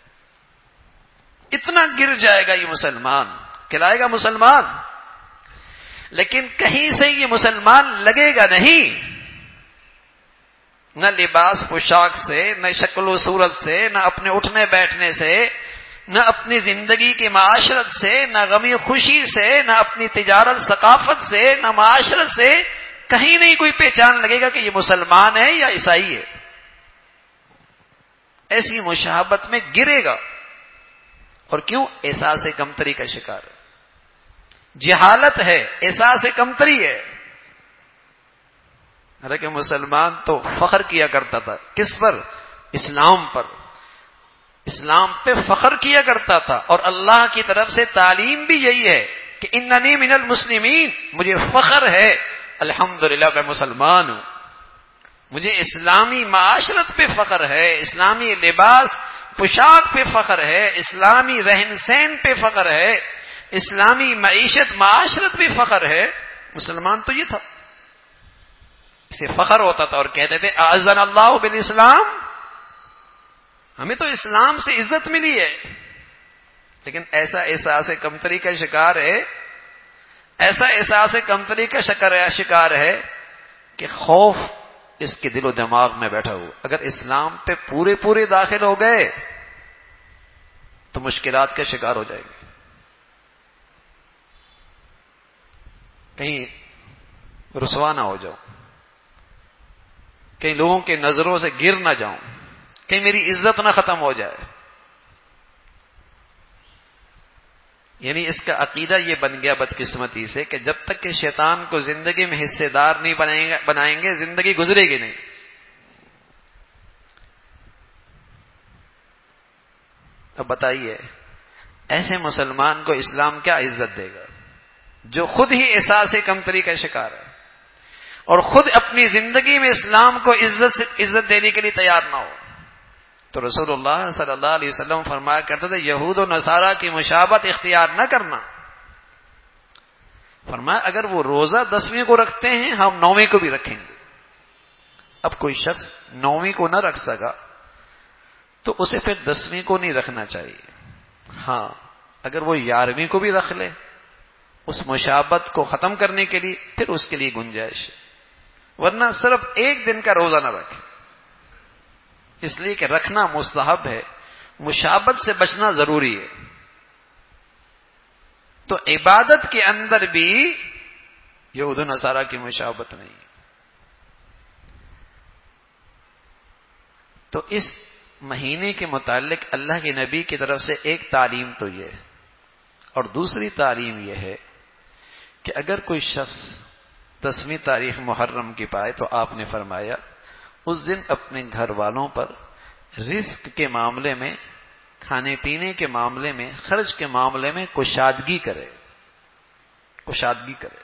اتنا گر جائے گا یہ مسلمان، کہلائے گا مسلمان، لیکن کہیں سے یہ مسلمان لگے گا نہیں، نہ لباس پوشاک سے، نہ شکل و صورت سے، نہ اپنے اٹھنے بیٹھنے سے، نہ اپنی زندگی کی معاشرت سے، نہ غمی خوشی سے، نہ اپنی تجارت ثقافت سے، نہ معاشرت سے، کہیں نہیں کوئی پہچان لگے گا کہ یہ مسلمان ہے یا عیسائی ہے، ایسی مشابہت میں گرے گا۔ اور کیوں؟ احساس کمتری کا شکار ہے، جہالت ہے، احساس کمتری ہے۔ حالانکہ مسلمان تو فخر کیا کرتا تھا، کس پر؟ اسلام پر، اسلام پہ فخر کیا کرتا تھا، اور اللہ کی طرف سے تعلیم بھی یہی ہے کہ اننی من المسلمین، مجھے فخر ہے الحمدللہ میں مسلمان ہوں۔ مجھے اسلامی معاشرت پہ فخر ہے، اسلامی لباس پوشاک پہ فخر ہے، اسلامی رہن سہن پہ فخر ہے، اسلامی معیشت معاشرت پہ فخر ہے. مسلمان تو یہ تھا، اسے فخر ہوتا تھا اور کہتے تھے اعزن اللہ بالاسلام، ہمیں تو اسلام سے عزت ملی ہے. لیکن ایسا احساس کمتری کا شکار ہے، ایسا احساس کمتری کا شکار ہے کہ خوف اس کے دل و دماغ میں بیٹھا ہوا. اگر اسلام پہ پورے پورے داخل ہو گئے تو مشکلات کا شکار ہو جائے گی، کہیں رسوا نہ ہو جاؤ، کہیں لوگوں کے نظروں سے گر نہ جاؤں، کہیں میری عزت نہ ختم ہو جائے. یعنی اس کا عقیدہ یہ بن گیا بدقسمتی سے کہ جب تک کہ شیطان کو زندگی میں حصے دار نہیں بنائیں گے زندگی گزرے گی نہیں. اب بتائیے ایسے مسلمان کو اسلام کیا عزت دے گا جو خود ہی احساس کمتری کا شکار ہے اور خود اپنی زندگی میں اسلام کو عزت عزت دینے کے لیے تیار نہ ہو. تو رسول اللہ صلی اللہ علیہ وسلم فرمایا کرتے تھے یہود و نصارہ کی مشابہت اختیار نہ کرنا. فرمایا اگر وہ روزہ دسویں کو رکھتے ہیں ہم نویں کو بھی رکھیں گے. اب کوئی شخص نویں کو نہ رکھ سکا تو اسے پھر دسویں کو نہیں رکھنا چاہیے. ہاں اگر وہ گیارہویں کو بھی رکھ لے اس مشابہت کو ختم کرنے کے لیے پھر اس کے لیے گنجائش ہے، ورنہ صرف ایک دن کا روزہ نہ رکھے، اس لیے کہ رکھنا مستحب ہے، مشابہت سے بچنا ضروری ہے. تو عبادت کے اندر بھی یہود و نصارہ کی مشابہت نہیں. تو اس مہینے کے متعلق اللہ کے نبی کی طرف سے ایک تعلیم تو یہ ہے، اور دوسری تعلیم یہ ہے کہ اگر کوئی شخص دسویں تاریخ محرم کی پائے تو آپ نے فرمایا اس دن اپنے گھر والوں پر رزق کے معاملے میں، کھانے پینے کے معاملے میں، خرچ کے معاملے میں کشادگی کرے کشادگی کرے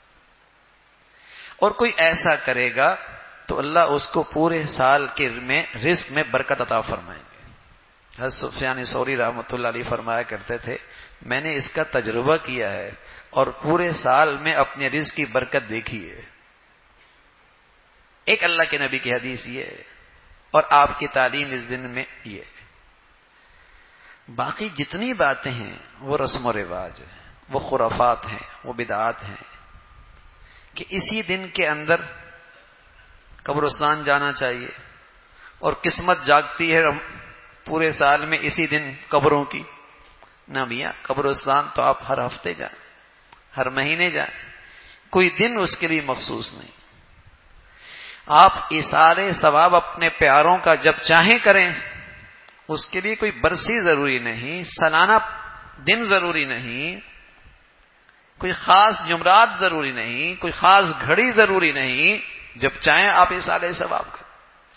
اور کوئی ایسا کرے گا تو اللہ اس کو پورے سال کے میں رزق میں برکت عطا فرمائیں گے. حضرت سفیان ثوری رحمۃ اللہ علیہ فرمایا کرتے تھے میں نے اس کا تجربہ کیا ہے اور پورے سال میں اپنے رزق کی برکت دیکھی ہے. ایک اللہ کے نبی کی حدیث یہ ہے اور آپ کی تعلیم اس دن میں یہ ہے. باقی جتنی باتیں ہیں وہ رسم و رواج ہیں، وہ خرافات ہیں، وہ بدعات ہیں کہ اسی دن کے اندر قبرستان جانا چاہیے اور قسمت جاگتی ہے پورے سال میں اسی دن قبروں کی. نہ میاں قبرستان تو آپ ہر ہفتے جائیں، ہر مہینے جائیں، کوئی دن اس کے لیے مخصوص نہیں. آپ ایثار ثواب اپنے پیاروں کا جب چاہیں کریں، اس کے لیے کوئی برسی ضروری نہیں، سالانہ دن ضروری نہیں، کوئی خاص جمعرات ضروری نہیں، کوئی خاص گھڑی ضروری نہیں، جب چاہیں آپ ایثار ثواب کریں.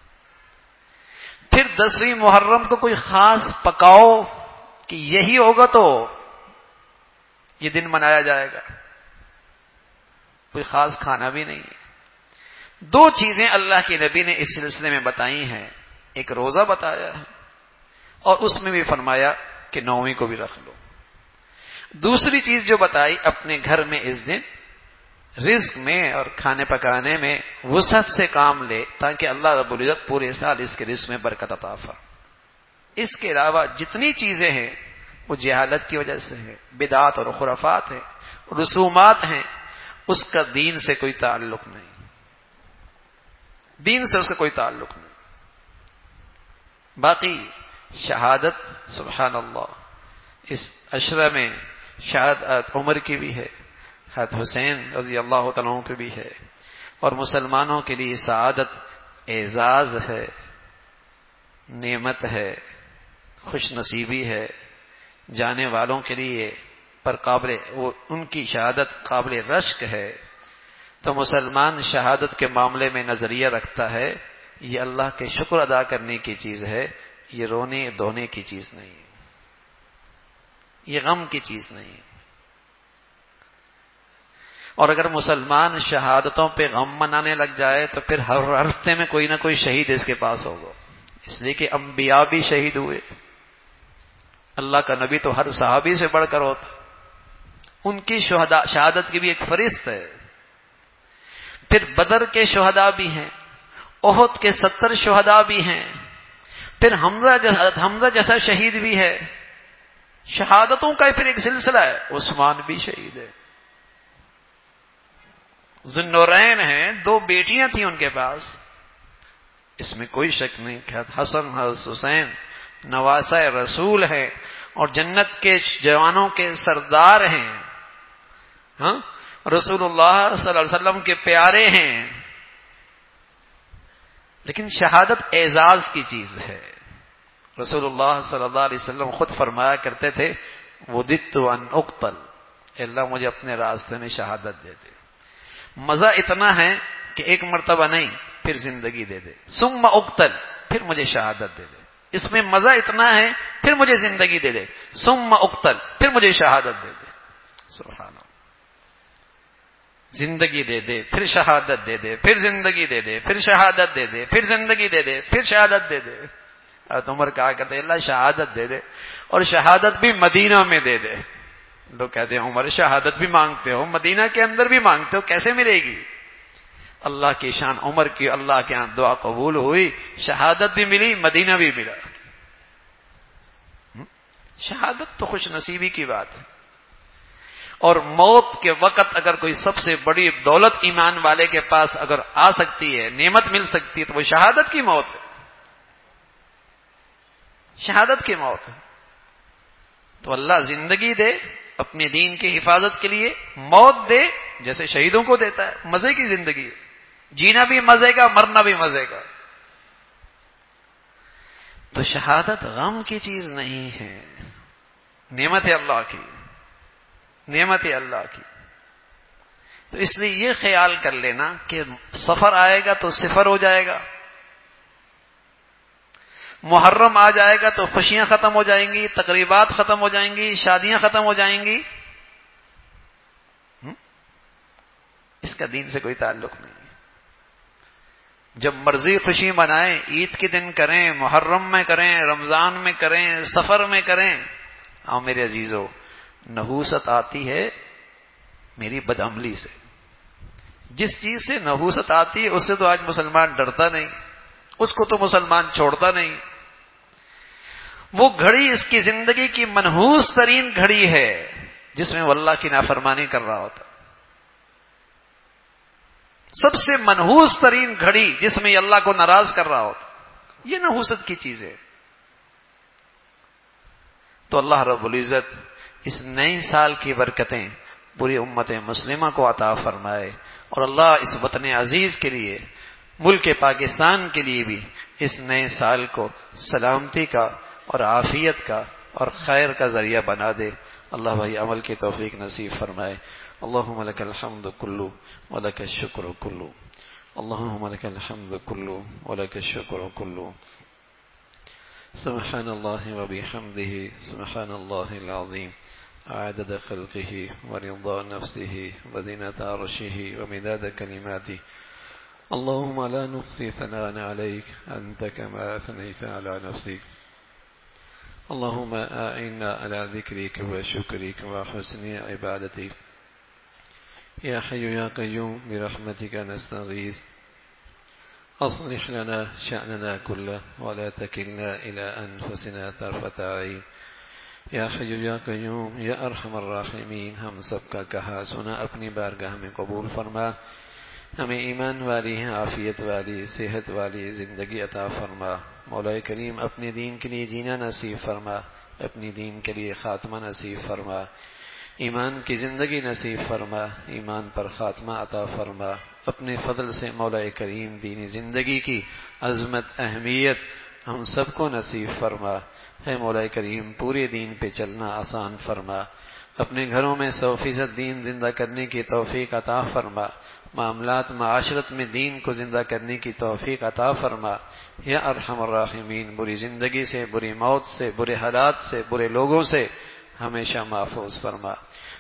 پھر دسویں محرم کو کوئی خاص پکاؤ کہ یہی ہوگا تو یہ دن منایا جائے گا، کوئی خاص کھانا بھی نہیں ہے. دو چیزیں اللہ کے نبی نے اس سلسلے میں بتائی ہیں، ایک روزہ بتایا ہے اور اس میں بھی فرمایا کہ نویں کو بھی رکھ لو. دوسری چیز جو بتائی اپنے گھر میں اس دن رزق میں اور کھانے پکانے میں وسعت سے کام لے تاکہ اللہ رب العزت پورے سال اس کے رزق میں برکت عطا فرمائے. اس کے علاوہ جتنی چیزیں ہیں وہ جہالت کی وجہ سے ہے، بدعات اور خرافات ہیں، رسومات ہیں، اس کا دین سے کوئی تعلق نہیں، دین سے اس کا کوئی تعلق نہیں. باقی شہادت سبحان اللہ اس عشرہ میں شہادت عمر کی بھی ہے، حضرت حسین رضی اللہ تعالیٰ عنہ کی بھی ہے، اور مسلمانوں کے لیے سعادت اعزاز ہے، نعمت ہے، خوش نصیبی ہے. جانے والوں کے لیے پر قابل وہ ان کی شہادت قابل رشک ہے. تو مسلمان شہادت کے معاملے میں نظریہ رکھتا ہے یہ اللہ کے شکر ادا کرنے کی چیز ہے، یہ رونے دھونے کی چیز نہیں ہے، یہ غم کی چیز نہیں ہے. اور اگر مسلمان شہادتوں پہ غم منانے لگ جائے تو پھر ہر ہفتے میں کوئی نہ کوئی شہید اس کے پاس ہوگا، اس لیے کہ انبیاء بھی شہید ہوئے، اللہ کا نبی تو ہر صحابی سے بڑھ کر ہوتا، ان کی شہادت کی بھی ایک فہرست ہے۔ پھر بدر کے شہداء بھی ہیں، احد کے ستر شہداء بھی ہیں، پھر حمزہ حمزہ جیسا شہید بھی ہے، شہادتوں کا پھر ایک سلسلہ ہے، عثمان بھی شہید ہے، ذوالنورین ہیں، دو بیٹیاں تھیں ان کے پاس، اس میں کوئی شک نہیں کہ حسن حسین نواسہ رسول ہے اور جنت کے جوانوں کے سردار ہیں، ہاں رسول اللہ صلی اللہ علیہ وسلم کے پیارے ہیں، لیکن شہادت اعزاز کی چیز ہے۔ رسول اللہ صلی اللہ علیہ وسلم خود فرمایا کرتے تھے وددت ان اقتل، اے اللہ مجھے اپنے راستے میں شہادت دے دے۔ مزہ اتنا ہے کہ ایک مرتبہ نہیں پھر زندگی دے دے، ثم اقتل پھر مجھے شہادت دے دے، اس میں مزہ اتنا ہے پھر مجھے زندگی دے دے، ثم اقتل پھر مجھے شہادت دے دے۔ سبحان اللہ، زندگی دے دے پھر شہادت دے دے، پھر زندگی دے دے پھر شہادت دے دے، پھر زندگی دے دے پھر شہادت دے دے۔ حضرت عمر کہا کرتے اللہ شہادت دے دے اور شہادت بھی مدینہ میں دے دے۔ لوگ کہتے ہیں عمر شہادت بھی مانگتے ہو، مدینہ کے اندر بھی مانگتے ہو، کیسے ملے گی؟ اللہ کی شان، عمر کی اللہ کے ہاں دعا قبول ہوئی، شہادت بھی ملی، مدینہ بھی ملا۔ شہادت تو خوش نصیبی کی بات ہے، اور موت کے وقت اگر کوئی سب سے بڑی دولت ایمان والے کے پاس اگر آ سکتی ہے، نعمت مل سکتی ہے، تو وہ شہادت کی موت ہے، شہادت کی موت ہے۔ تو اللہ زندگی دے اپنے دین کی حفاظت کے لیے، موت دے جیسے شہیدوں کو دیتا ہے، مزے کی زندگی ہے، جینا بھی مزے کا، مرنا بھی مزے کا۔ تو شہادت غم کی چیز نہیں ہے، نعمت ہے اللہ کی، نعمت ہے اللہ کی۔ تو اس لیے یہ خیال کر لینا کہ سفر آئے گا تو صفر ہو جائے گا، محرم آ جائے گا تو خوشیاں ختم ہو جائیں گی، تقریبات ختم ہو جائیں گی، شادیاں ختم ہو جائیں گی، اس کا دین سے کوئی تعلق نہیں۔ جب مرضی خوشی منائیں، عید کے دن کریں، محرم میں کریں، رمضان میں کریں، سفر میں کریں۔ ہاں میرے عزیزو، نحوست آتی ہے میری بدعملی سے، جس چیز سے نحوست آتی ہے اس سے تو آج مسلمان ڈرتا نہیں، اس کو تو مسلمان چھوڑتا نہیں۔ وہ گھڑی اس کی زندگی کی منحوس ترین گھڑی ہے جس میں وہ اللہ کی نافرمانی کر رہا ہوتا، سب سے منحوس ترین گھڑی جس میں یہ اللہ کو ناراض کر رہا ہوتا، یہ نحوست کی چیز ہے۔ تو اللہ رب العزت اس نئے سال کی برکتیں پوری امت مسلمہ کو عطا فرمائے، اور اللہ اس وطن عزیز کے لیے، ملک پاکستان کے لیے بھی اس نئے سال کو سلامتی کا اور عافیت کا اور خیر کا ذریعہ بنا دے۔ اللہ بھائی عمل کی توفیق نصیب فرمائے۔ اللہم لک الحمد کلو ولک الشکر کلو، اللہم لک الحمد کلو ولک الشکر کلو، سبحان اللہ وبحمدہ، سبحان اللہ العظیم، عدد خلقہ ورضا نفسہ وزنة عرشہ ومداد کلماتہ، اللهم لا نحصي ثناء عليك أنت كما أثنيت على نفسك، اللهم أعنا على ذكرك وشكرك وحسن عبادتك، يا حي يا قيوم برحمتك نستغيث، أصلح لنا شأننا كله ولا تكلنا إلى أنفسنا طرفة عين، یا حی یا قیوم یا ارحم الراحمین، ہم سب کا کہا سنا اپنی بارگاہ میں قبول فرما، ہمیں ایمان والی عافیت والی صحت والی زندگی عطا فرما، مولا کریم اپنے دین کے لیے جینا نصیب فرما، اپنی دین کے لیے خاتمہ نصیب فرما، ایمان کی زندگی نصیب فرما، ایمان پر خاتمہ عطا فرما، اپنے فضل سے مولا کریم دینی زندگی کی عظمت اہمیت ہم سب کو نصیب فرما۔ ہے مولا کریم پورے دین پہ چلنا آسان فرما، اپنے گھروں میں سو فیصد دین زندہ کرنے کی توفیق عطا فرما، معاملات معاشرت میں دین کو زندہ کرنے کی توفیق عطا فرما، یا ارحم الراحمین بری زندگی سے، بری موت سے، برے حالات سے، برے لوگوں سے ہمیشہ محفوظ فرما۔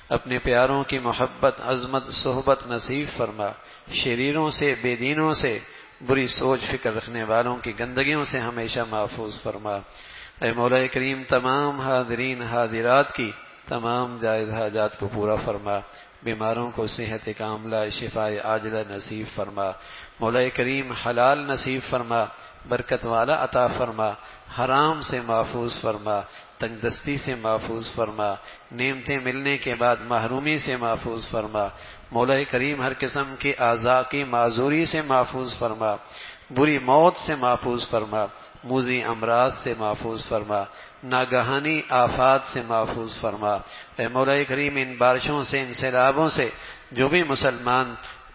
اپنے پیاروں کی محبت عظمت صحبت نصیب فرما، شریروں سے بے دینوں سے بری سوچ فکر رکھنے والوں کی گندگیوں سے ہمیشہ محفوظ فرما۔ اے مولا کریم تمام حاضرین حاضرات کی تمام جائز حاجات کو پورا فرما، بیماروں کو صحت کاملہ شفاء عاجلہ نصیب فرما۔ مولا کریم حلال نصیب فرما، برکت والا عطا فرما، حرام سے محفوظ فرما، تنگ دستی سے محفوظ فرما، نعمتیں ملنے کے بعد محرومی سے محفوظ فرما۔ مولا کریم ہر قسم کی اعضاء کی معذوری سے محفوظ فرما، بری موت سے محفوظ فرما، موذی امراض سے محفوظ فرما، ناگہانی آفات سے محفوظ فرما۔ اے مولا کریم ان بارشوں سے ان سیلابوں سے جو بھی مسلمان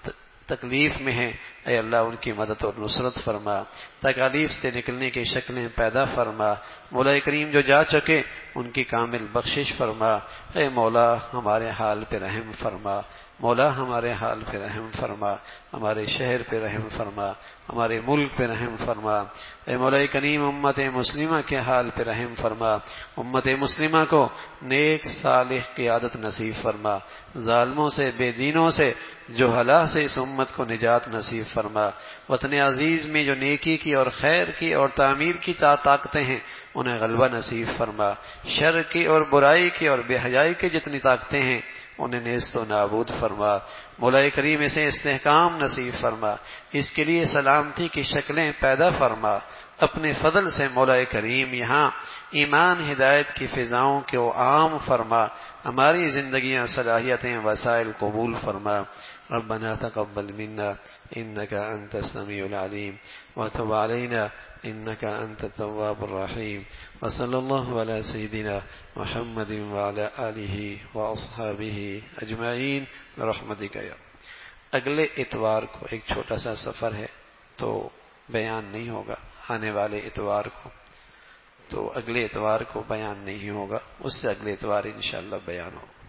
تکلیف میں ہیں، اے اللہ ان کی مدد اور نصرت فرما، تکالیف سے نکلنے کی شکلیں پیدا فرما۔ مولا کریم جو جا چکے ان کی کامل بخشش فرما۔ اے مولا ہمارے حال پہ رحم فرما، مولا ہمارے حال پہ رحم فرما، ہمارے شہر پہ رحم فرما، ہمارے ملک پہ رحم فرما۔ اے مولا کریم امت مسلمہ کے حال پہ رحم فرما، امت مسلمہ کو نیک صالح قیادت نصیب فرما، ظالموں سے بے دینوں سے جہلا سے اس امت کو نجات نصیب فرما۔ وطن عزیز میں جو نیکی کی اور خیر کی اور تعمیر کی طاقتیں ہیں انہیں غلبہ نصیب فرما، شر کی اور برائی کی اور بے حیائی کی جتنی طاقتیں ہیں انہیں نیست و نابود فرما۔ مولا کریم اسے استحکام نصیب فرما، اس کے لیے سلامتی کی شکلیں پیدا فرما۔ اپنے فضل سے مولا کریم یہاں ایمان ہدایت کی فضاؤں کو عام فرما، ہماری زندگیاں صلاحیتیں وسائل قبول فرما۔ ربنا تقبل منا انك انت السميع العليم وتب علينا انك انت التواب الرحيم وصلى الله على سيدنا محمد وعلى آله واصحابه اجمعین برحمتك یا۔ اگلے اتوار کو ایک چھوٹا سا سفر ہے تو بیان نہیں ہوگا، آنے والے اتوار کو، تو اگلے اتوار کو بیان نہیں ہوگا، اس سے اگلے اتوار انشاءاللہ بیان ہوگا۔